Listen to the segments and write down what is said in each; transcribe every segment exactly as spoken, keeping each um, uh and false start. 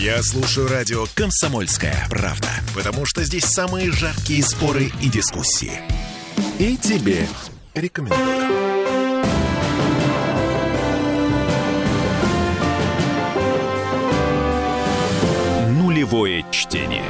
Я слушаю радио «Комсомольская правда», потому что здесь самые жаркие споры и дискуссии. И тебе рекомендую. Нулевое чтение.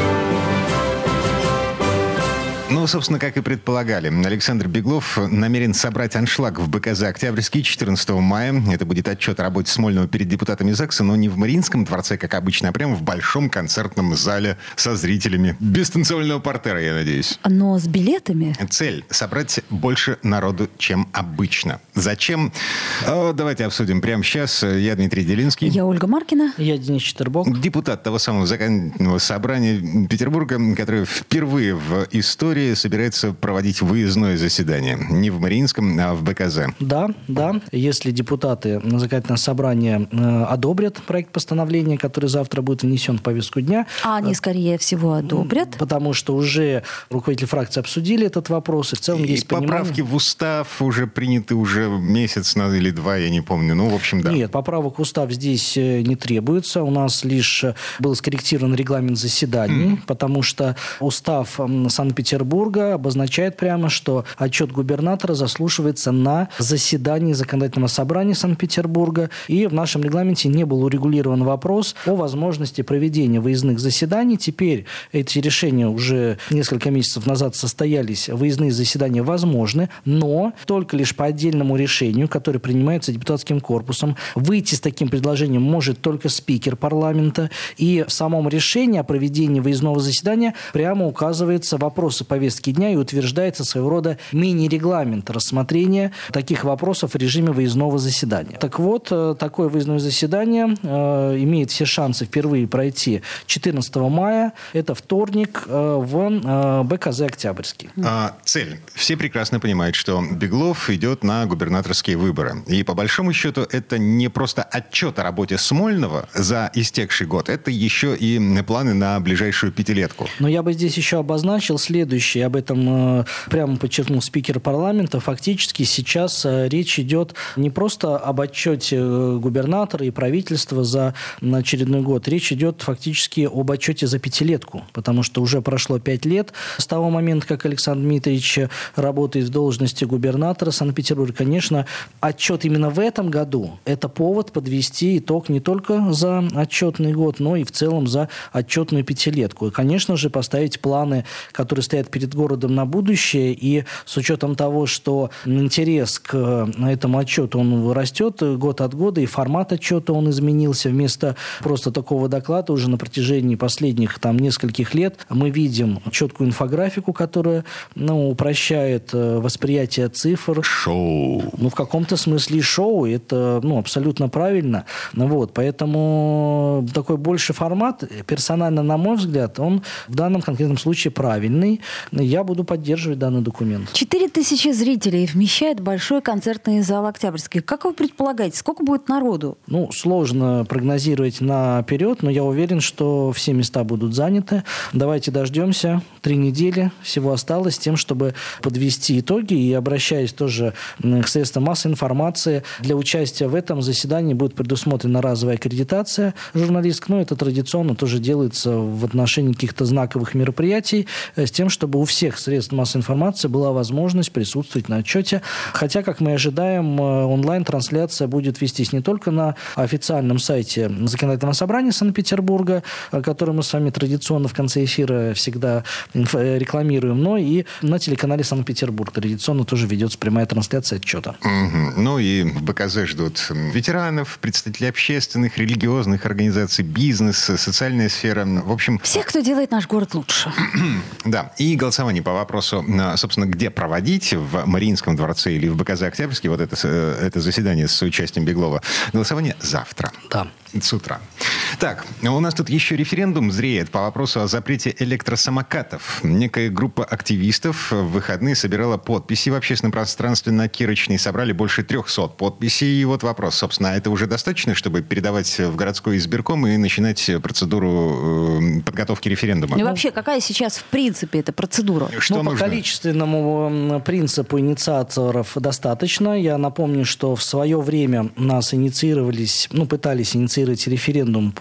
Ну, собственно, как и предполагали, Александр Беглов намерен собрать аншлаг в БКЗ «Октябрьский» четырнадцатого мая. Это будет отчет о работе Смольного перед депутатами ЗАГСа, но не в Мариинском дворце, как обычно, а прямо в большом концертном зале со зрителями. Без танцевального портера, я надеюсь. Но с билетами? Цель – собрать больше народу, чем обычно. Зачем? О, давайте обсудим прямо сейчас. Я Дмитрий Делинский. Я Ольга Маркина. Я Денис Четербок. Депутат того самого законодательного собрания Петербурга, который впервые в истории собирается проводить выездное заседание. Не в Мариинском, а в БКЗ. Да, да. Если депутаты на законодательное собрание э, одобрят проект постановления, который завтра будет внесен в повестку дня. А они, скорее всего, одобрят. Потому что уже руководители фракции обсудили этот вопрос. И в целом и есть поправки понимание... в устав уже приняты уже месяц или два, я не помню. Ну, в общем, да. Нет, поправок в устав здесь не требуется. У нас лишь был скорректирован регламент заседаний, mm. потому что устав Санкт-Петербурга обозначает прямо, что отчет губернатора заслушивается на заседании законодательного собрания Санкт-Петербурга. И в нашем регламенте не был урегулирован вопрос о возможности проведения выездных заседаний. Теперь эти решения уже несколько месяцев назад состоялись. Выездные заседания возможны, но только лишь по отдельному решению, которое принимается депутатским корпусом. Выйти с таким предложением может только спикер парламента. И в самом решении о проведении выездного заседания прямо указывается вопросы повестки дня и утверждается своего рода мини-регламент рассмотрения таких вопросов в режиме выездного заседания. Так вот, такое выездное заседание э, имеет все шансы впервые пройти четырнадцатого мая. Это вторник э, в э, БКЗ «Октябрьский». А, цель. Все прекрасно понимают, что Беглов идет на губернаторские выборы. И по большому счету это не просто отчет о работе Смольного за истекший год, это еще и планы на ближайшую пятилетку. Но я бы здесь еще обозначил следующее. Об этом э, прямо подчеркнул спикер парламента. Фактически сейчас э, речь идет не просто об отчете э, губернатора и правительства за очередной год. Речь идет фактически об отчете за пятилетку, потому что уже прошло пять лет с того момента, как Александр Дмитриевич работает в должности губернатора Санкт-Петербурга. Конечно, отчет именно в этом году – это повод подвести итог не только за отчетный год, но и в целом за отчетную пятилетку. И, конечно же, поставить планы, которые стоят перед городом на будущее, и с учетом того, что интерес к этому отчету он растет год от года, и формат отчета он изменился. Вместо просто такого доклада уже на протяжении последних там нескольких лет мы видим четкую инфографику, которая ну, упрощает восприятие цифр. Шоу. Ну, в каком-то смысле шоу. Это ну, абсолютно правильно. Вот, поэтому такой больший формат, персонально, на мой взгляд, он в данном конкретном случае правильный. Я буду поддерживать данный документ. Четыре тысячи зрителей вмещает большой концертный зал «Октябрьский». Как вы предполагаете, сколько будет народу? Ну, сложно прогнозировать наперед, но я уверен, что все места будут заняты. Давайте дождемся. Три недели всего осталось с тем, чтобы подвести итоги. И обращаясь тоже к средствам массовой информации, для участия в этом заседании будет предусмотрена разовая аккредитация журналистов. Но это традиционно тоже делается в отношении каких-то знаковых мероприятий с тем, чтобы у всех средств массовой информации была возможность присутствовать на отчете. Хотя, как мы ожидаем, онлайн-трансляция будет вестись не только на официальном сайте Законодательного собрания Санкт-Петербурга, который мы с вами традиционно в конце эфира всегда рекламируем, но и на телеканале Санкт-Петербург традиционно тоже ведется прямая трансляция отчета. Угу. Ну и в БКЗ ждут ветеранов, представителей общественных, религиозных организаций, бизнеса, социальная сфера. В общем... Всех, кто делает наш город лучше. Да. И голосование по вопросу, собственно, где проводить, в Мариинском дворце или в БКЗ «Октябрьский», вот это, это заседание с участием Беглова. Голосование завтра. Да. С утра. Так, у нас тут еще референдум зреет по вопросу о запрете электросамокатов. Некая группа активистов в выходные собирала подписи в общественном пространстве на Кирочной. Собрали больше трехсот подписей. И вот вопрос, собственно, а это уже достаточно, чтобы передавать в городской избирком и начинать процедуру э, подготовки референдума? Ну и вообще, какая сейчас в принципе эта процедура? Что ну, нужно? По количественному принципу инициаторов достаточно. Я напомню, что в свое время нас инициировались, ну, пытались инициировать референдум по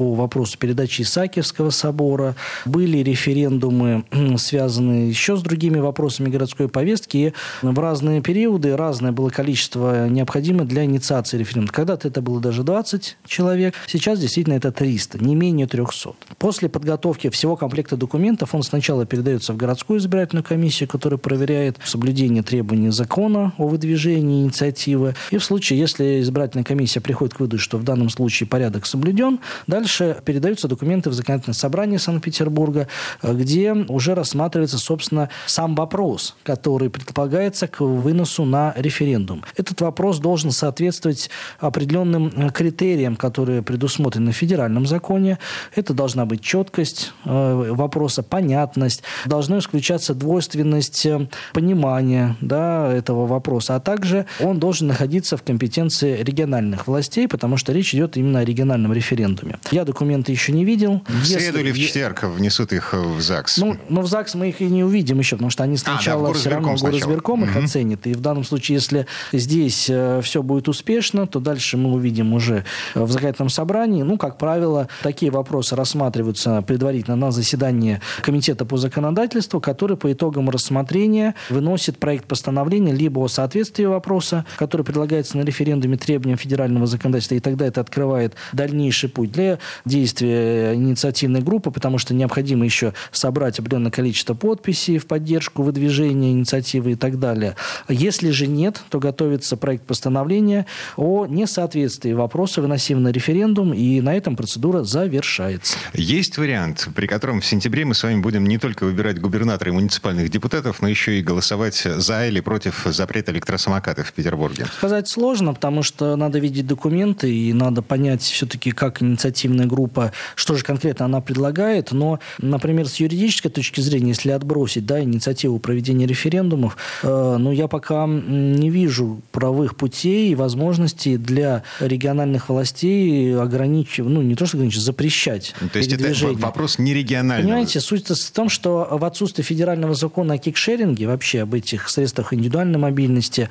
по вопросу передачи Исаакиевского собора. Были референдумы, связанные еще с другими вопросами городской повестки. И в разные периоды разное было количество необходимо для инициации референдума. Когда-то это было даже двадцать человек. Сейчас действительно это триста, не менее трехсот. После подготовки всего комплекта документов он сначала передается в городскую избирательную комиссию, которая проверяет соблюдение требований закона о выдвижении инициативы. И в случае, если избирательная комиссия приходит к выводу, что в данном случае порядок соблюден, дальше передаются документы в законодательное собрание Санкт-Петербурга, где уже рассматривается, собственно, сам вопрос, который предполагается к выносу на референдум. Этот вопрос должен соответствовать определенным критериям, которые предусмотрены в федеральном законе. Это должна быть четкость вопроса, понятность, должна исключаться двойственность понимания, да, этого вопроса, а также он должен находиться в компетенции региональных властей, потому что речь идет именно о региональном референдуме. Я документы еще не видел. В Если... среду или в четверг внесут их в ЗАГС? Ну, но в ЗАГС мы их и не увидим еще, потому что они сначала а, да, все равно горосберком их угу. оценит. И в данном случае, если здесь э, все будет успешно, то дальше мы увидим уже в законодательном собрании. Ну, как правило, такие вопросы рассматриваются предварительно на заседании комитета по законодательству, который по итогам рассмотрения выносит проект постановления либо о соответствии вопроса, который предлагается на референдуме требованиям федерального законодательства, и тогда это открывает дальнейший путь для действия инициативной группы, потому что необходимо еще собрать определенное количество подписей в поддержку выдвижения инициативы и так далее. Если же нет, то готовится проект постановления о несоответствии вопроса, выносимого на референдум, и на этом процедура завершается. Есть вариант, при котором в сентябре мы с вами будем не только выбирать губернатора и муниципальных депутатов, но еще и голосовать за или против запрета электросамокатов в Петербурге? Сказать сложно, потому что надо видеть документы и надо понять все-таки, как инициативная группа, что же конкретно она предлагает. Но, например, с юридической точки зрения, если отбросить, да, инициативу проведения референдумов, э, ну, я пока не вижу правовых путей и возможностей для региональных властей ограничивать, ну, не то что ограничивать, запрещать. То есть это вопрос не региональный. Понимаете, суть в том, что в отсутствии федерального закона о кикшеринге, вообще об этих средствах индивидуальной мобильности,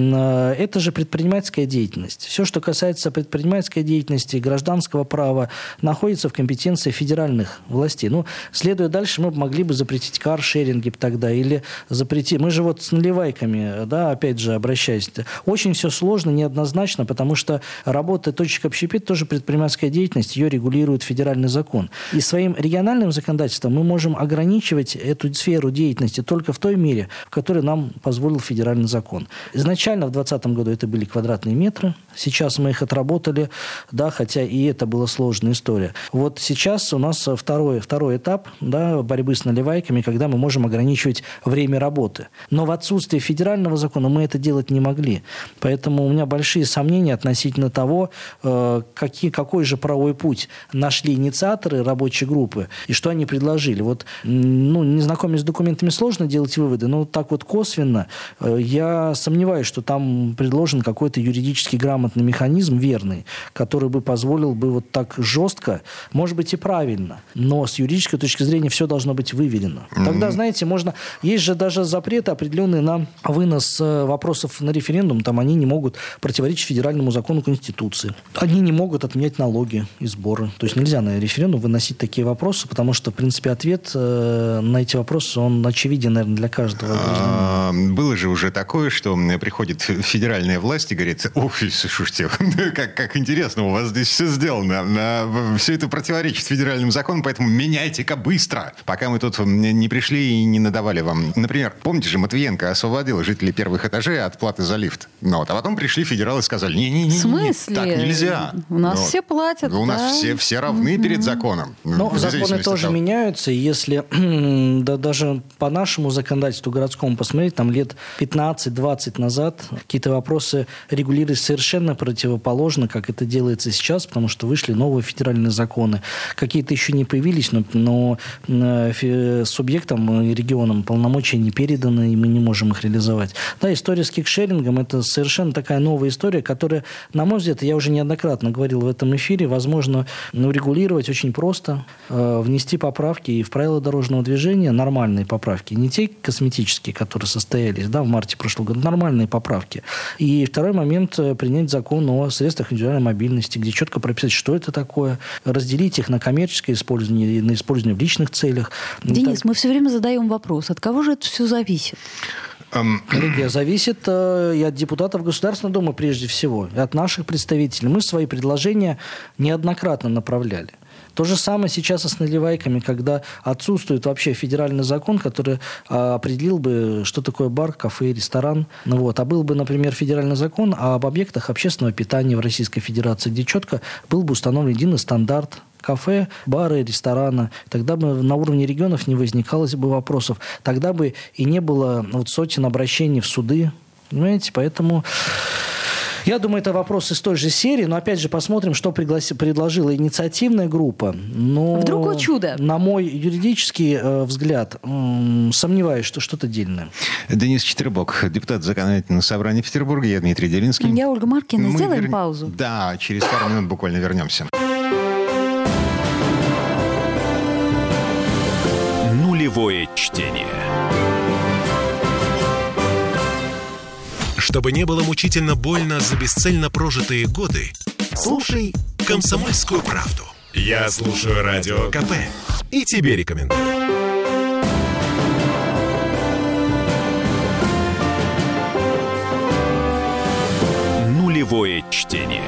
э, это же предпринимательская деятельность. Все, что касается предпринимательской деятельности, гражданского права, находится в компетенции федеральных властей. Ну, следуя дальше, мы могли бы запретить каршеринги тогда, или запретить... Мы же вот с наливайками, да, опять же, обращаясь, очень все сложно, неоднозначно, потому что работа точек общепит тоже предпринимательская деятельность, ее регулирует федеральный закон. И своим региональным законодательством мы можем ограничивать эту сферу деятельности только в той мере, в которой нам позволил федеральный закон. Изначально в двадцатом году это были квадратные метры, сейчас мы их отработали, да, хотя и это была сложная история. Вот сейчас у нас второй, второй этап, да, борьбы с наливайками, когда мы можем ограничивать время работы. Но в отсутствии федерального закона мы это делать не могли. Поэтому у меня большие сомнения относительно того, э, какие, какой же правовой путь нашли инициаторы рабочей группы и что они предложили. Вот, ну, не знакомясь с документами, сложно делать выводы, но так вот косвенно э, я сомневаюсь, что там предложен какой-то юридически грамотный механизм верный, который бы позволил бы вот так жестко, может быть и правильно, но с юридической точки зрения все должно быть выверено. Mm-hmm. Тогда, знаете, можно... Есть же даже запреты определенные на вынос вопросов на референдум, там они не могут противоречить федеральному закону Конституции. Они не могут отменять налоги и сборы. То есть нельзя на референдум выносить такие вопросы, потому что, в принципе, ответ э, на эти вопросы, он очевиден, наверное, для каждого. А, было же уже такое, что приходит федеральная власть и говорит: ух, слушайте, как, как интересно, у вас здесь все сделано. Все это противоречит федеральному закону, поэтому меняйте-ка быстро, пока мы тут не пришли и не надавали вам. Например, помните же, Матвиенко освободил жителей первых этажей от платы за лифт. Ну, вот, а потом пришли федералы и сказали: не-не-не, в смысле? Так нельзя. У нас ну, все платят. У да? нас все, все равны mm-hmm. перед законом. Но законы тоже того. меняются. И если да, даже по нашему законодательству городскому посмотреть, там лет пятнадцать-двадцать назад какие-то вопросы регулировались совершенно противоположно, как это делается сейчас, потому что вышли новые федеральные законы. Какие-то еще не появились, но, но э, субъектам и регионам полномочия не переданы, и мы не можем их реализовать. Да, история с кикшерингом – это совершенно такая новая история, которая, на мой взгляд, я уже неоднократно говорил в этом эфире, возможно, ну, регулировать очень просто, э, внести поправки и в правила дорожного движения, нормальные поправки, не те косметические, которые состоялись, да, в марте прошлого года, нормальные поправки. И второй момент – принять закон о средствах индивидуальной мобильности, где четко прописать, что это такое, такое, разделить их на коммерческое использование и на использование в личных целях. Денис, Так... мы все время задаем вопрос, от кого же это все зависит? Коллеги, зависит э, и от депутатов Государственной Думы прежде всего, и от наших представителей. Мы свои предложения неоднократно направляли. То же самое сейчас и с наливайками, когда отсутствует вообще федеральный закон, который а, определил бы, что такое бар, кафе, ресторан. Ну, вот. А был бы, например, федеральный закон об объектах общественного питания в Российской Федерации, где четко был бы установлен единый стандарт кафе, бары, рестораны. Тогда бы на уровне регионов не возникало бы вопросов. Тогда бы и не было вот сотен обращений в суды. Понимаете? Поэтому... Я думаю, это вопрос из той же серии, но опять же посмотрим, что пригласи, предложила инициативная группа. Но, вдруг о чудо. На мой юридический э, взгляд, м- сомневаюсь, что что-то дельное. Денис Четербок, депутат Законодательного собрания Петербурга, я Дмитрий Делинский. Я Ольга Маркина. Мы Сделаем вер... паузу. Да, через пару минут буквально вернемся. Нулевое чтение. Чтобы не было мучительно больно за бесцельно прожитые годы, слушай «Комсомольскую правду». Я слушаю Радио КП и тебе рекомендую. Нулевое чтение.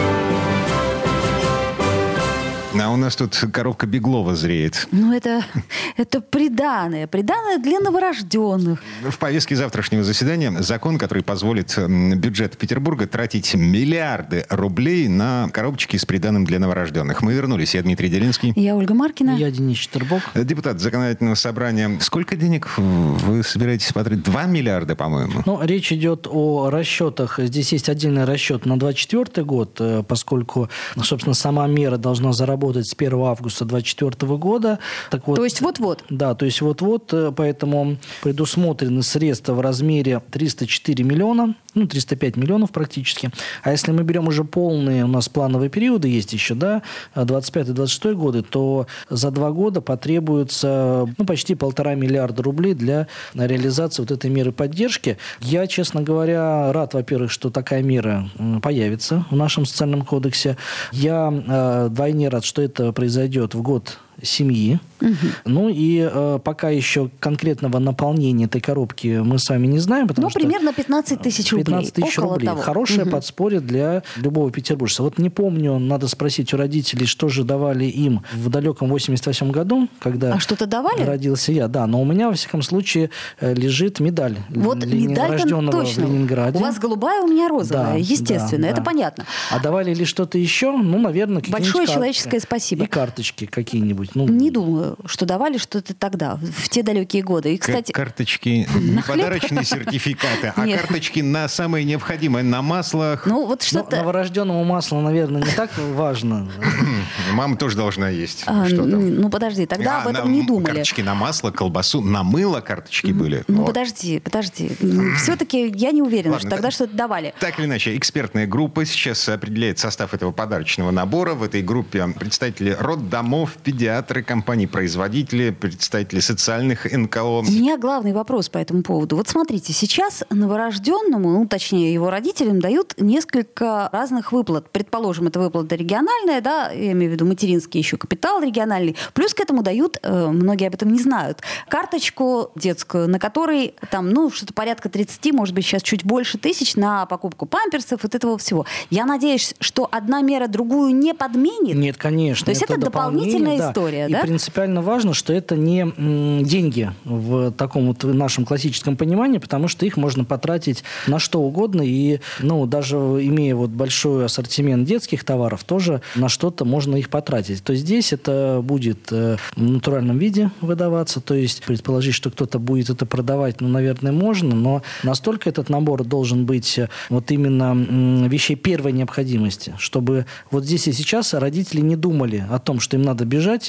А у нас тут коробка Беглова зреет. Ну, это, это приданое. Приданое для новорожденных. В повестке завтрашнего заседания закон, который позволит бюджету Петербурга тратить миллиарды рублей на коробочки с приданым для новорожденных. Мы вернулись. Я Дмитрий Делинский. Я Ольга Маркина. Я Денис Четербок. Депутат Законодательного собрания. Сколько денег вы собираетесь потратить? Два миллиарда, по-моему. Ну, речь идет о расчетах. Здесь есть отдельный расчет на двадцать четвёртый год, поскольку, собственно, сама мера должна заработать с первого августа двадцать четвёртого года. Так вот, то есть вот-вот. Да, то есть вот-вот, поэтому предусмотрены средства в размере триста четыре миллиона, ну, триста пять миллионов практически. А если мы берем уже полные, у нас плановые периоды есть еще, да, двадцать пятый - двадцать шестой годы, то за два года потребуется, ну, почти полтора миллиарда рублей для реализации вот этой меры поддержки. Я, честно говоря, рад, во-первых, что такая мера появится в нашем социальном кодексе. Я э, вдвойне рад, что это произойдет в год семьи. Угу. Ну и э, пока еще конкретного наполнения этой коробки мы с вами не знаем. Потому ну, что примерно пятнадцать тысяч рублей. пятнадцать тысяч рублей. Того. Хорошее угу. подспорье для любого петербуржца. Вот не помню, надо спросить у родителей, что же давали им в далеком восемьдесят восьмом году, когда а что-то давали? Родился я. Да, но у меня, во всяком случае, лежит медаль вот рожденного в Ленинграде. У вас голубая, у меня розовая, да, естественно, да, это да. понятно. А давали ли что-то еще? Ну, наверное, какие-нибудь большое кар... человеческое спасибо. И карточки какие-нибудь. Ну, не думаю, что давали что-то тогда, в те далекие годы. И, кстати... Карточки, не подарочные сертификаты, а карточки на самое необходимое, на маслах. Ну, вот что-то... Новорожденному масло, наверное, не так важно. Мама тоже должна есть. Ну, подожди, тогда об этом не думали. Карточки на масло, колбасу, на мыло карточки были. Ну, подожди, подожди. Все-таки я не уверена, что тогда что-то давали. Так или иначе, экспертная группа сейчас определяет состав этого подарочного набора. В этой группе представители роддомов, педиатры, компаний-производители, представители социальных эн ка о. У меня главный вопрос по этому поводу. Вот смотрите, сейчас новорожденному, ну, точнее, его родителям дают несколько разных выплат. Предположим, это выплата региональная, да, я имею в виду материнский еще капитал региональный. Плюс к этому дают, э, многие об этом не знают, карточку детскую, на которой там, ну, что-то порядка тридцать, может быть, сейчас чуть больше тысяч на покупку памперсов, вот этого всего. Я надеюсь, что одна мера другую не подменит. Нет, конечно. То есть это, это дополнительная да. история, и да? И принципиально важно, что это не м, деньги в таком вот нашем классическом понимании, потому что их можно потратить на что угодно, и, ну, даже имея вот большой ассортимент детских товаров, тоже на что-то можно их потратить. То есть здесь это будет э, в натуральном виде выдаваться, то есть предположить, что кто-то будет это продавать, ну, наверное, можно, но настолько этот набор должен быть вот именно м, вещей первой необходимости, чтобы вот здесь и сейчас родители не думали о том, что им надо бежать и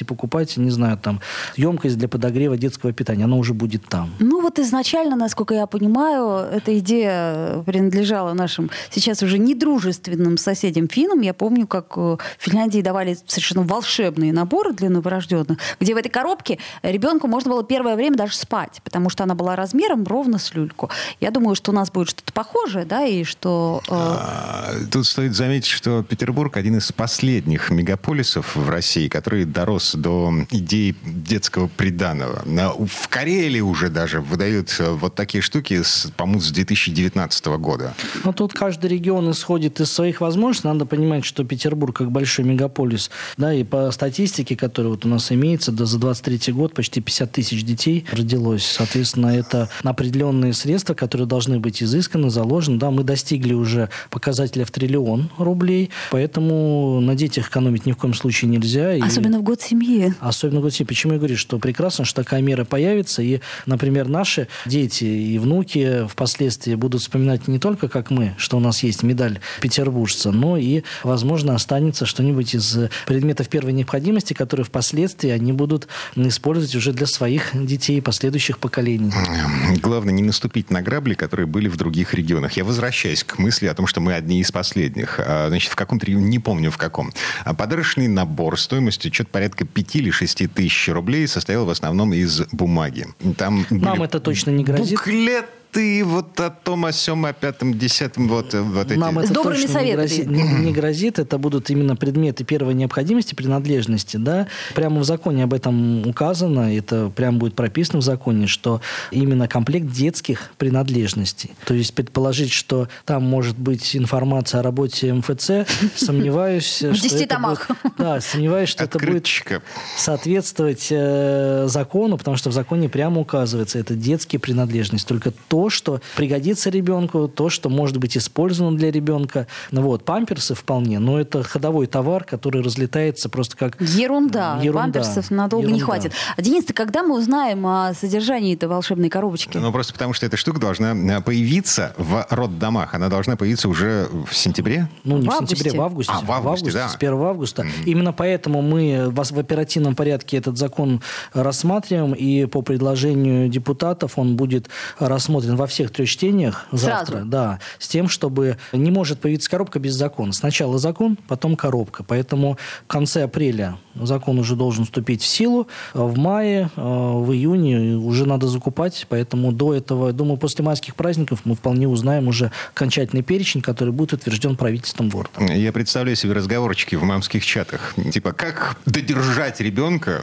покупать, не знаю, там, емкость для подогрева детского питания. Она уже будет там. Ну вот изначально, насколько я понимаю, эта идея принадлежала нашим сейчас уже недружественным соседям финнам. Я помню, как в Финляндии давали совершенно волшебные наборы для новорожденных, где в этой коробке ребенку можно было первое время даже спать, потому что она была размером ровно с люльку. Я думаю, что у нас будет что-то похожее, да, и что... Э... Тут стоит заметить, что Петербург один из последних мегаполисов в России, который дорос до идеи детского приданого. В Карелии уже даже выдают вот такие штуки, по-моему, с две тысячи девятнадцатого года. Ну, тут каждый регион исходит из своих возможностей. Надо понимать, что Петербург, как большой мегаполис, да, и по статистике, которая вот у нас имеется, да, за двадцать третий год почти пятьдесят тысяч детей родилось. Соответственно, это определенные средства, которые должны быть изысканы, заложены. Да, мы достигли уже показателя в триллион рублей, поэтому на детях экономить ни в коем случае нельзя. Особенно и... в год семьи. Особенно в год семьи. Почему я говорю, что прекрасно, что такая мера появится, и, например, наши дети и внуки впоследствии будут вспоминать не только, как мы, что у нас есть медаль петербуржца, но и, возможно, останется что-нибудь из предметов первой необходимости, которые впоследствии они будут использовать уже для своих детей и последующих поколений. Главное не наступить на грабли, которые были в других регионах. Я возвращаюсь к мысли о том, что мы одни из последних. Значит, в каком-то регионе, не помню в каком. Подарочный набор стоимостью что-то порядка пяти или шести тысяч рублей состоял в основном из бумаги. Там Нам это точно не грозит. Буклет. Ты вот о том, о сём, о пятом, десятом, вот, вот эти... Нам это точно не грозит, не, не грозит. Это будут именно предметы первой необходимости, принадлежности. Да? Прямо в законе об этом указано, это прямо будет прописано в законе, что именно комплект детских принадлежностей. То есть предположить, что там может быть информация о работе МФЦ, сомневаюсь, в десяти томах. Да, сомневаюсь, что это будет соответствовать закону, потому что в законе прямо указывается, это детские принадлежности. Только то, что пригодится ребенку, то, что может быть использовано для ребенка. Ну вот, памперсы вполне, но это ходовой товар, который разлетается просто как... Ерунда. Ерунда. Памперсов надолго Ерунда. не хватит. А, Денис, ты когда мы узнаем о содержании этой волшебной коробочки? Ну, просто потому что эта штука должна появиться в роддомах. Она должна появиться уже в сентябре? Ну, не в, в августе. сентябре, в августе. А, в августе, в августе да. С первого августа. Mm-hmm. Именно поэтому мы в оперативном порядке этот закон рассматриваем, и по предложению депутатов он будет рассмотрен во всех трех чтениях завтра. Сразу? Да, с тем, чтобы не может появиться коробка без закона. Сначала закон, потом коробка. Поэтому в конце апреля закон уже должен вступить в силу. В мае, в июне уже надо закупать. Поэтому до этого, думаю, после майских праздников мы вполне узнаем уже окончательный перечень, который будет утвержден правительством города. Я представляю себе разговорчики в мамских чатах. Типа, как додержать ребенка...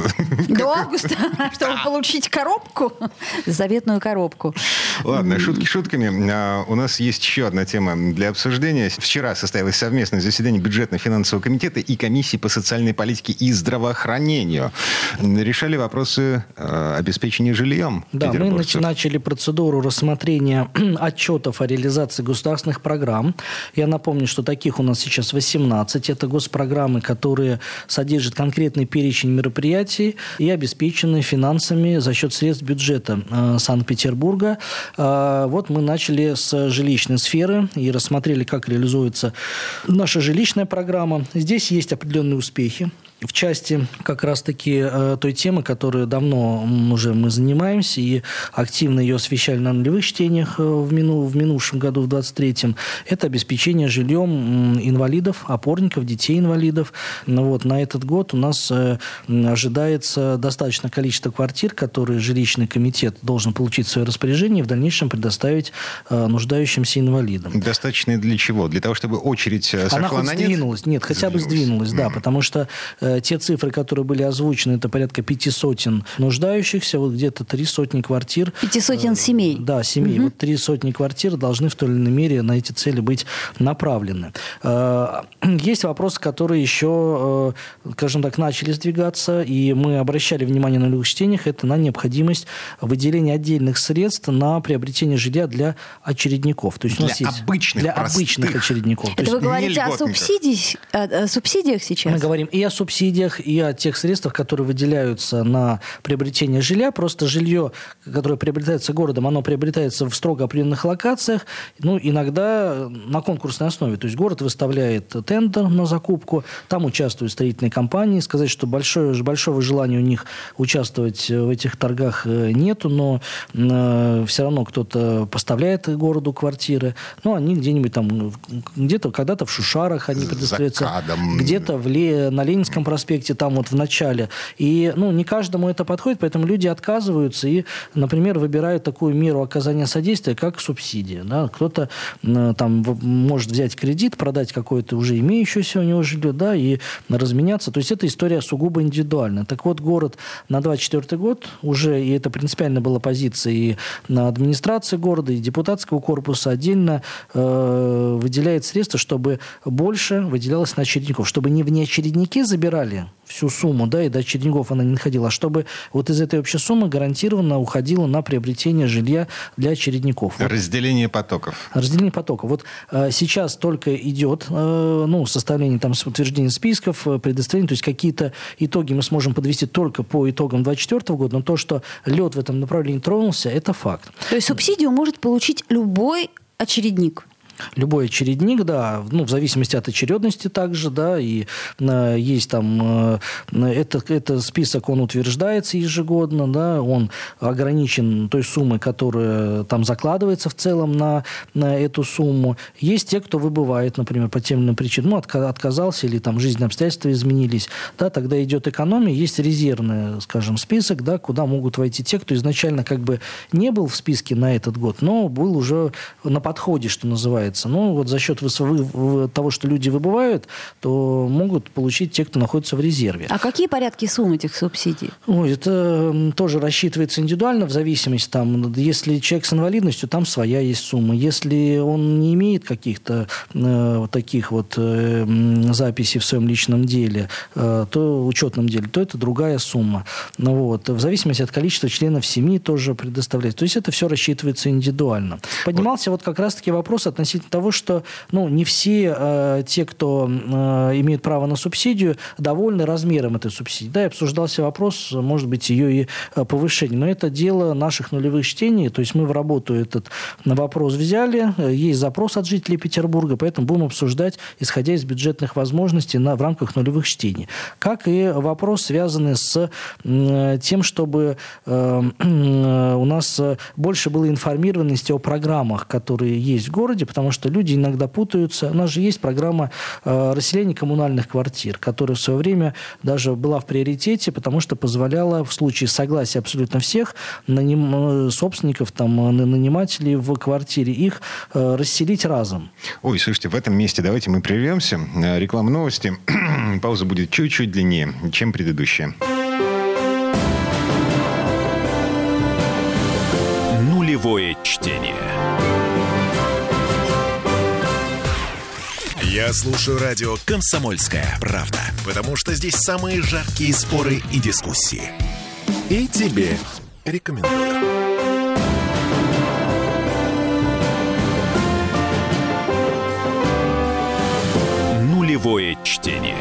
До августа, чтобы получить коробку, заветную коробку. Ладно, шутки шутками. У нас есть еще одна тема для обсуждения. Вчера состоялось совместное заседание бюджетно-финансового комитета и комиссии по социальной политике и здравоохранению. Решали вопросы обеспечения жильем. Да, мы начали процедуру рассмотрения отчетов о реализации государственных программ. Я напомню, что таких у нас сейчас восемнадцать. Это госпрограммы, которые содержат конкретный перечень мероприятий и обеспечены финансами за счет средств бюджета Санкт-Петербурга. Вот мы начали с жилищной сферы и рассмотрели, как реализуется наша жилищная программа. Здесь есть определенные успехи в части как раз-таки э, той темы, которую давно уже мы занимаемся и активно ее освещали на нулевых чтениях в, мину, в минувшем году, в двадцать третьем. Это обеспечение жильем инвалидов, опорников, детей-инвалидов. Ну, вот, на этот год у нас э, ожидается достаточное количество квартир, которые жилищный комитет должен получить в свое распоряжение и в дальнейшем предоставить э, нуждающимся инвалидам. Достаточно для чего? Для того, чтобы очередь сошла Она хоть на нет? сдвинулась. Нет, хотя бы сдвинулась, да, mm-hmm. потому что э, те цифры, которые были озвучены, это порядка пяти сотен нуждающихся, вот где-то три сотни квартир. Пяти сотен семей. Да, семей. Угу. Вот три сотни квартир должны в той или иной мере на эти цели быть направлены. Есть вопросы, которые еще, скажем так, начали сдвигаться, и мы обращали внимание на нулевых чтениях, это на необходимость выделения отдельных средств на приобретение жилья для очередников. То есть для у нас есть обычных, для простых. обычных очередников. Это вы говорите о субсидиях, о субсидиях сейчас? Мы говорим и о субсидиях, субсидиях, и о тех средствах, которые выделяются на приобретение жилья. Просто жилье, которое приобретается городом, оно приобретается в строго определенных локациях, ну, иногда на конкурсной основе. То есть город выставляет тендер на закупку, там участвуют строительные компании. Сказать, что большое, большого желания у них участвовать в этих торгах нету, но э, все равно кто-то поставляет городу квартиры. Ну, они где-нибудь там, где-то когда-то в Шушарах они предоставляются, где-то в Ле, на Ленинском проспекте, там вот в начале. И, ну, не каждому это подходит, поэтому люди отказываются и, например, выбирают такую меру оказания содействия, как субсидия. Да? Кто-то э, там может взять кредит, продать какое-то уже имеющееся у него жилье, да, и разменяться. То есть это история сугубо индивидуальная. Так вот, город на двадцать четвёртый год уже, и это принципиально была позиция и на администрации города, и депутатского корпуса, отдельно э, выделяет средства, чтобы больше выделялось на очередников, чтобы не внеочередники забирали всю сумму, да, и до очередников она не находила, а чтобы вот из этой общей суммы гарантированно уходило на приобретение жилья для очередников. Вот. Разделение потоков. Разделение потоков. Вот э, сейчас только идет э, ну, составление, там, утверждение списков, э, предоставление, то есть какие-то итоги мы сможем подвести только по итогам двадцать четвёртого года, но то, что лед в этом направлении тронулся, это факт. То есть субсидию может получить любой очередник? Любой очередник, да, ну, в зависимости от очередности также, да, и э, есть там, э, это, это список, он утверждается ежегодно, да, он ограничен той суммой, которая там закладывается в целом на, на эту сумму. Есть те, кто выбывает, например, по тем или иным причинам, ну, отка- отказался или там жизненные обстоятельства изменились, да, тогда идет экономия, есть резервный, скажем, список, да, куда могут войти те, кто изначально как бы не был в списке на этот год, но был уже на подходе, что называется. Ну, вот за счет того, что люди выбывают, то могут получить те, кто находится в резерве. А какие порядки сумм этих субсидий? Ой, это тоже рассчитывается индивидуально в зависимости. Там, если человек с инвалидностью, там своя есть сумма. Если он не имеет каких-то э, таких вот э, записей в своем личном деле, э, то учетном деле, то это другая сумма. Ну, вот. В зависимости от количества членов семьи тоже предоставляется. То есть это все рассчитывается индивидуально. Поднимался вот как раз-таки вопрос относительно того, что ну, не все э, те, кто э, имеет право на субсидию, довольны размером этой субсидии. Да, и обсуждался вопрос, может быть, ее и э, повышения. Но это дело наших нулевых чтений. То есть мы в работу этот вопрос взяли. Есть запрос от жителей Петербурга, поэтому будем обсуждать, исходя из бюджетных возможностей на, в рамках нулевых чтений. Как и вопрос, связанный с э, тем, чтобы э, э, у нас больше было информированности о программах, которые есть в городе, потому что люди иногда путаются. У нас же есть программа э, расселения коммунальных квартир, которая в свое время даже была в приоритете, потому что позволяла в случае согласия абсолютно всех наним, собственников, там, нанимателей в квартире, их э, расселить разом. Ой, слушайте, в этом месте давайте мы прервемся. Реклама, новости. Пауза будет чуть-чуть длиннее, чем предыдущая. Нулевое чтение. Я слушаю радио «Комсомольская правда», потому что здесь самые жаркие споры и дискуссии. И тебе рекомендую. Нулевое чтение.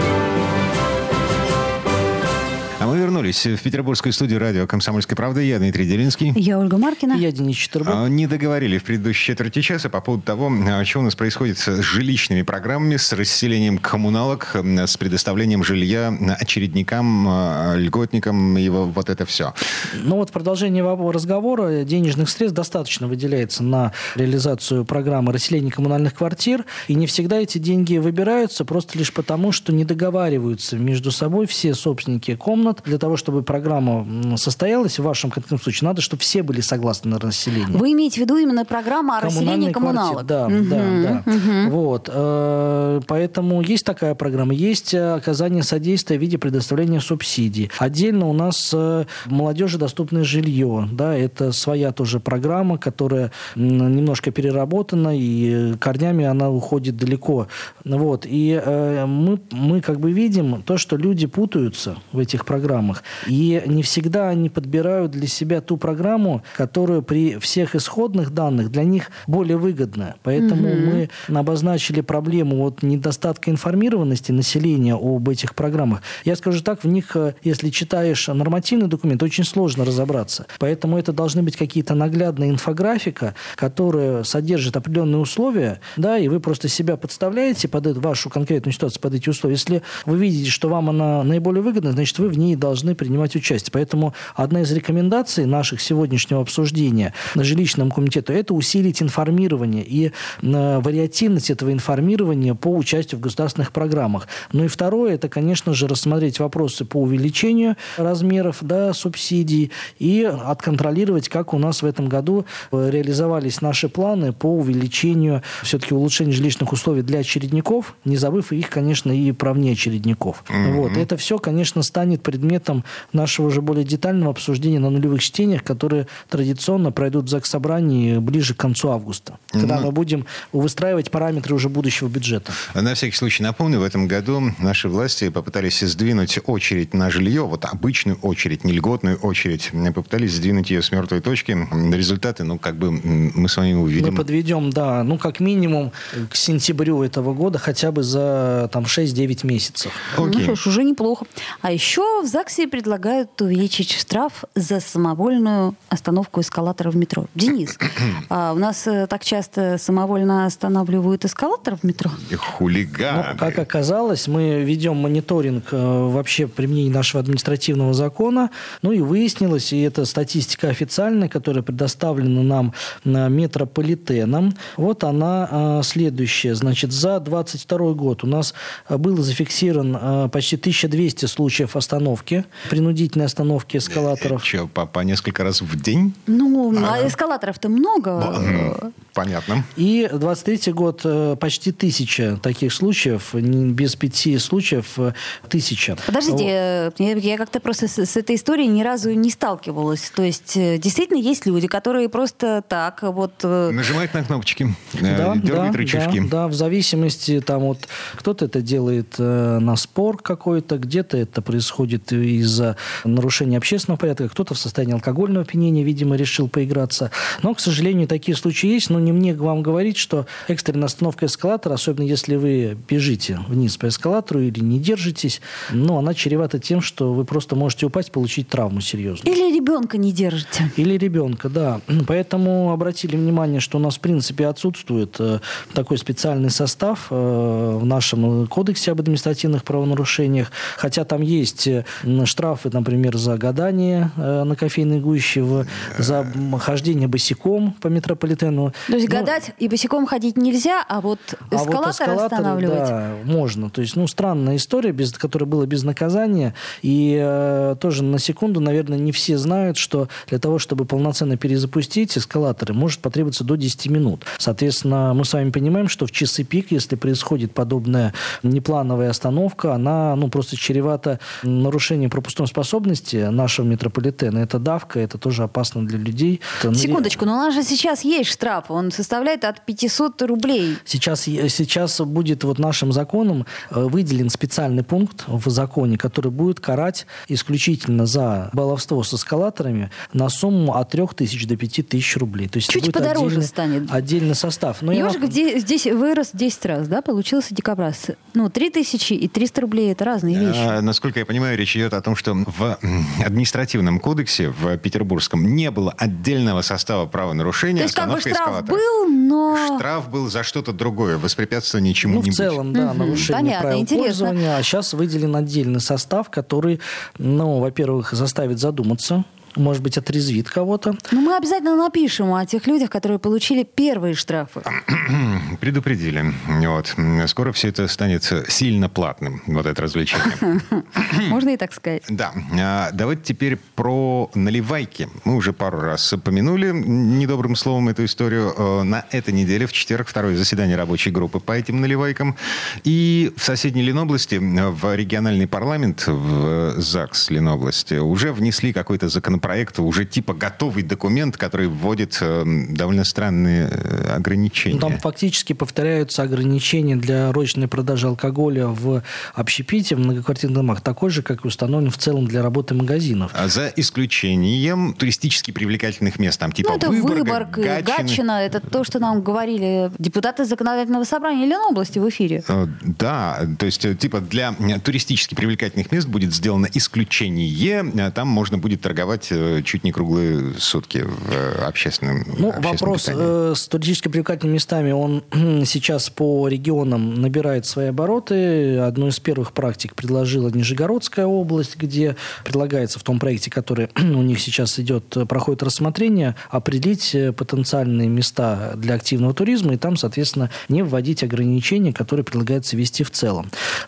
А мы вернулись в петербургскую студию радио «Комсомольская правда». Я Дмитрий Делинский. Я Ольга Маркина. Я Денис Четербок. Не договорили в предыдущей четверти часа по поводу того, что у нас происходит с жилищными программами, с расселением коммуналок, с предоставлением жилья очередникам, льготникам и вот это все. Ну вот в продолжение разговора денежных средств достаточно выделяется на реализацию программы расселения коммунальных квартир. И не всегда эти деньги выбираются просто лишь потому, что не договариваются между собой все собственники комнат. Для того, чтобы программа состоялась, в вашем конкретном случае, надо, чтобы все были согласны на расселение. Вы имеете в виду именно программу о расселении коммуналок? Да, угу, да, да. Угу. Вот. Поэтому есть такая программа. Есть оказание содействия в виде предоставления субсидий. Отдельно у нас молодежи доступное жилье. Да, это своя тоже программа, которая немножко переработана, и корнями она уходит далеко. Вот. И мы, мы как бы видим то, что люди путаются в этих программах. программах. И не всегда они подбирают для себя ту программу, которая при всех исходных данных для них более выгодна. Поэтому mm-hmm. мы обозначили проблему вот недостатка информированности населения об этих программах. Я скажу так, в них, если читаешь нормативный документ, очень сложно разобраться. Поэтому это должны быть какие-то наглядные инфографика, которая содержит определенные условия, да, и вы просто себя подставляете под эту, вашу конкретную ситуацию, под эти условия. Если вы видите, что вам она наиболее выгодна, значит, вы в ней должны принимать участие. Поэтому одна из рекомендаций наших сегодняшнего обсуждения на жилищном комитете – это усилить информирование и э, вариативность этого информирования по участию в государственных программах. Ну и второе – это, конечно же, рассмотреть вопросы по увеличению размеров, да, субсидий и отконтролировать, как у нас в этом году реализовались наши планы по увеличению, все-таки улучшению жилищных условий для очередников, не забыв их, конечно, и про внеочередников. Mm-hmm. Вот. Это все, конечно, станет предметом нашего уже более детального обсуждения на нулевых чтениях, которые традиционно пройдут в Заксобрании ближе к концу августа, mm-hmm. когда мы будем выстраивать параметры уже будущего бюджета. На всякий случай напомню, в этом году наши власти попытались сдвинуть очередь на жилье, вот обычную очередь, не льготную очередь, попытались сдвинуть ее с мертвой точки. Результаты, ну, как бы мы с вами увидим. Мы подведем, да, ну, как минимум к сентябрю этого года, хотя бы за там шесть-девять месяцев. Okay. Ну что ж, уже неплохо. А еще в ЗАГСе предлагают увеличить штраф за самовольную остановку эскалатора в метро. Денис, а у нас так часто самовольно останавливают эскалатор в метро? Хулиганы. Ну, как оказалось, мы ведем мониторинг э, вообще применения нашего административного закона. Ну и выяснилось, и это статистика официальная, которая предоставлена нам метрополитеном. Вот она э, следующая. Значит, за двадцать второй год у нас было зафиксировано э, почти тысяча двести случаев остановки, принудительной остановки эскалаторов. Че, по, по несколько раз в день? Ну, а эскалаторов-то много. Понятно. И двадцать третий год э, почти тысяча таких случаев, без пяти случаев тысяча. Подождите, вот. я как-то просто с, с этой историей ни разу не сталкивалась. То есть действительно есть люди, которые просто так вот... Нажимают на кнопочки, да, дергают да, рычажки. Да, да, в зависимости, там вот кто-то это делает э, на спор какой-то, где-то это происходит из-за нарушения общественного порядка, кто-то в состоянии алкогольного опьянения, видимо, решил поиграться. Но, к сожалению, такие случаи есть, но не мне вам говорить, что экстренная остановка эскалатора, особенно если вы бежите вниз по эскалатору или не держитесь, но она чревата тем, что вы просто можете упасть, получить травму серьезную. Или ребенка не держите. Или ребенка, да. Поэтому обратили внимание, что у нас, в принципе, отсутствует э, такой специальный состав э, в нашем кодексе об административных правонарушениях, хотя там есть э, штрафы, например, за гадание э, на кофейной гуще, в, за хождение босиком по метрополитену. То есть ну, гадать и босиком ходить нельзя, а вот эскалатор, а вот эскалатор останавливать? Да, можно. То есть, ну, странная история, без, которая была без наказания. И э, тоже на секунду, наверное, не все знают, что для того, чтобы полноценно перезапустить эскалаторы, может потребоваться до десяти минут. Соответственно, мы с вами понимаем, что в часы пик, если происходит подобная неплановая остановка, она, ну, просто чревата нарушением пропускной способности нашего метрополитена. Это давка, это тоже опасно для людей. Это... Секундочку, но у нас же сейчас есть штраф, он составляет от пятисот рублей. Сейчас, сейчас будет вот нашим законом выделен специальный пункт в законе, который будет карать исключительно за баловство с эскалаторами на сумму от трех тысяч до пяти тысяч рублей. То есть чуть будет подороже отдельный, станет. Отдельный состав. Но Ежик я... здесь, здесь вырос десять раз, да? Получился дикобраз. Ну, три тысячи и триста рублей – это разные вещи. А, насколько я понимаю, речь идет о том, что в административном кодексе в петербургском не было отдельного состава правонарушения. То есть как бы штраф эскалатора. был, но... Штраф был за что-то другое, воспрепятствование чему-нибудь. Ну, в целом, да, угу. нарушение Понятно, правил интересно. пользования. А сейчас выделен отдельный состав, который, ну, во-первых, заставит задуматься, может быть, отрезвит кого-то. Ну, мы обязательно напишем о тех людях, которые получили первые штрафы. Предупредили. Вот. Скоро все это станет сильно платным, вот это развлечение. Можно и так сказать. Да. А давайте теперь про наливайки. Мы уже пару раз упомянули недобрым словом эту историю. На этой неделе, в четверг, второе заседание рабочей группы по этим наливайкам. И в соседней Ленобласти, в региональный парламент, в ЗАГС Ленобласти, уже внесли какой-то законопроект, законопроект уже типа готовый документ, который вводит э, довольно странные э, ограничения. Там фактически повторяются ограничения для розничной продажи алкоголя в общепите, в многоквартирных домах, такой же, как и установлен в целом для работы магазинов. А за исключением туристически привлекательных мест, там типа ну, это Выборга, Выборг, Гатчина. Гатчина, это то, что нам говорили депутаты законодательного собрания Ленобласти в эфире. Да, то есть типа для туристически привлекательных мест будет сделано исключение, там можно будет торговать чуть не круглые сутки в общественном Ну, общественном вопрос питании. э, с туристически привлекательными местами, он сейчас по регионам набирает свои обороты. Одну из первых практик предложила Нижегородская область, где предлагается в том проекте, который у них сейчас идет, проходит рассмотрение, определить потенциальные места для активного туризма и там, соответственно, не вводить ограничения, которые предлагается ввести в целом.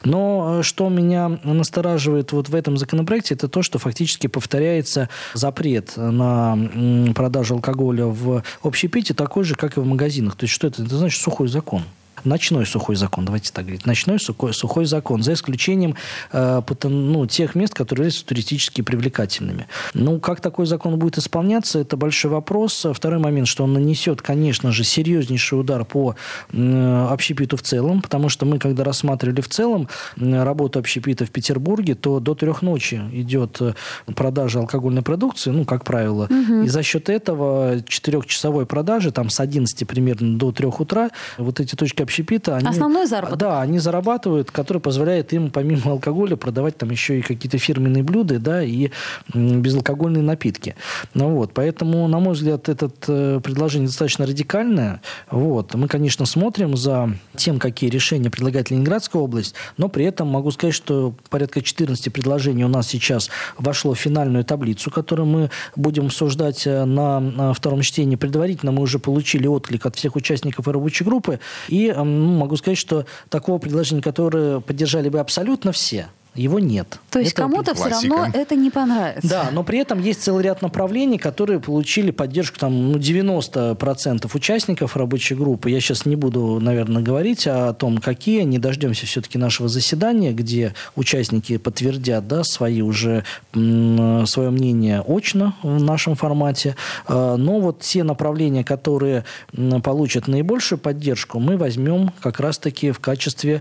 Но что меня настораживает вот в этом законопроекте, это то, что фактически повторяется запрет на продажу алкоголя в общепите такой же, как и в магазинах. То есть что это? Это значит сухой закон. Ночной сухой закон, давайте так говорить. Ночной сухой, сухой закон, за исключением э, потом, ну, тех мест, которые являются туристически привлекательными. Ну, как такой закон будет исполняться, это большой вопрос. Второй момент, что он нанесет, конечно же, серьезнейший удар по э, общепиту в целом, потому что мы, когда рассматривали в целом э, работу общепита в Петербурге, то до трех ночи идет продажа алкогольной продукции, ну, как правило. Угу. И за счет этого четырехчасовой продажи, там, с одиннадцати примерно до трех утра, вот эти точки общепита общепита, они, основной заработок. Да, они зарабатывают, который позволяет им помимо алкоголя продавать там еще и какие-то фирменные блюда, да, и безалкогольные напитки. Ну, вот, поэтому, на мой взгляд, это э, предложение достаточно радикальное. Вот. Мы, конечно, смотрим за тем, какие решения предлагает Ленинградская область, но при этом могу сказать, что порядка четырнадцати предложений у нас сейчас вошло в финальную таблицу, которую мы будем обсуждать на, на втором чтении. Предварительно мы уже получили отклик от всех участников рабочей группы, и ну, могу сказать, что такого предложения, которое поддержали бы абсолютно все, его нет. То есть это кому-то классика. все равно это не понравится. Да, но при этом есть целый ряд направлений, которые получили поддержку там, ну, девяносто процентов участников рабочей группы. Я сейчас не буду, наверное, говорить о том, какие. Не дождемся все-таки нашего заседания, где участники подтвердят, да, свои уже, м- свое мнение очно в нашем формате. Но вот те направления, которые получат наибольшую поддержку, мы возьмем как раз-таки в качестве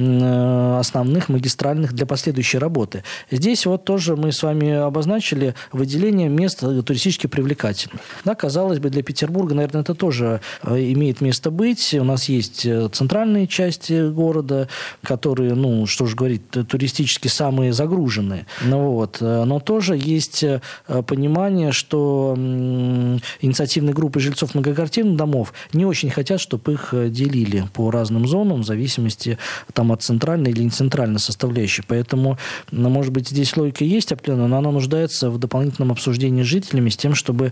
основных магистральных для последующих следующей работы. Здесь вот тоже мы с вами обозначили выделение мест туристически привлекательных. Да, казалось бы, для Петербурга, наверное, это тоже имеет место быть. У нас есть центральные части города, которые, ну, что же говорить, туристически самые загруженные. Ну, вот. Но тоже есть понимание, что инициативные группы жильцов многоквартирных домов не очень хотят, чтобы их делили по разным зонам в зависимости там, от центральной или нецентральной составляющей. Поэтому Поэтому, ну, может быть, здесь логика есть определенная, но она нуждается в дополнительном обсуждении с жителями с тем, чтобы,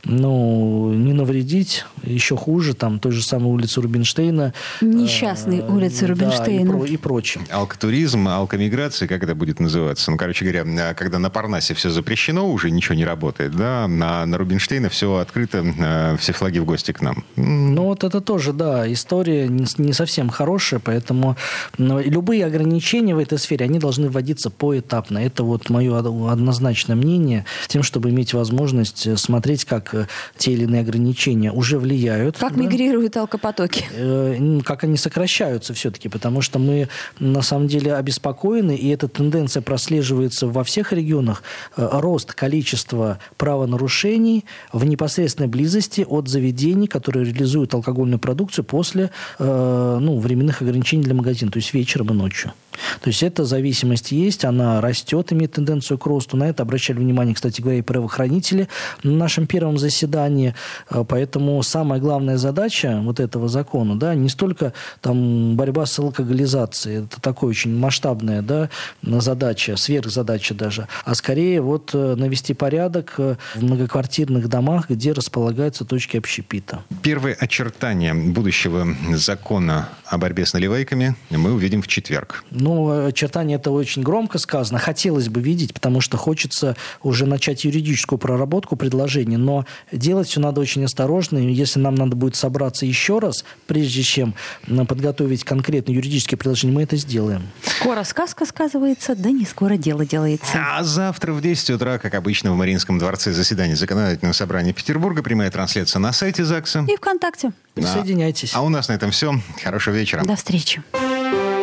ну, не навредить еще хуже там, той же самой улице Рубинштейна. Несчастной э, улице Рубинштейна. Да, и, про, и прочим. Алкотуризм, алкомиграция, как это будет называться? Ну, короче говоря, когда на Парнасе все запрещено, уже ничего не работает, да, на, на Рубинштейна все открыто, все флаги в гости к нам. Ну, вот это тоже, да, история не, не совсем хорошая, поэтому ну, любые ограничения в этой сфере, они должны вводиться поэтапно. Это вот мое однозначное мнение, с тем, чтобы иметь возможность смотреть, как те или иные ограничения уже влияют. Как да? мигрируют алкопотоки. Э, как они сокращаются все-таки, потому что мы на самом деле обеспокоены, и эта тенденция прослеживается во всех регионах. Э, рост количества правонарушений в непосредственной близости от заведений, которые реализуют алкогольную продукцию после э, ну, временных ограничений для магазина, то есть вечером и ночью. То есть эта зависимость есть, она растет, имеет тенденцию к росту. На это обращали внимание, кстати говоря, и правоохранители на нашем первом заседании. Поэтому самая главная задача вот этого закона, да, не столько там борьба с алкоголизацией, это такая очень масштабная, да, задача, сверхзадача даже, а скорее вот навести порядок в многоквартирных домах, где располагаются точки общепита. Первые очертания будущего закона о борьбе с наливайками мы увидим в четверг. Ну, очертания это очень громко сказано. Хотелось бы видеть, потому что хочется уже начать юридическую проработку предложений. Но делать все надо очень осторожно. И если нам надо будет собраться еще раз, прежде чем подготовить конкретные юридические предложения, мы это сделаем. Скоро сказка сказывается, да не скоро дело делается. А завтра в десять утра, как обычно, в Мариинском дворце заседание Законодательного собрания Петербурга. Прямая трансляция на сайте ЗАГСа. И ВКонтакте. Присоединяйтесь. А, а у нас на этом все. Хорошего вечера. До встречи.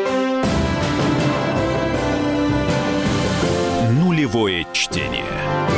Нулевое чтение.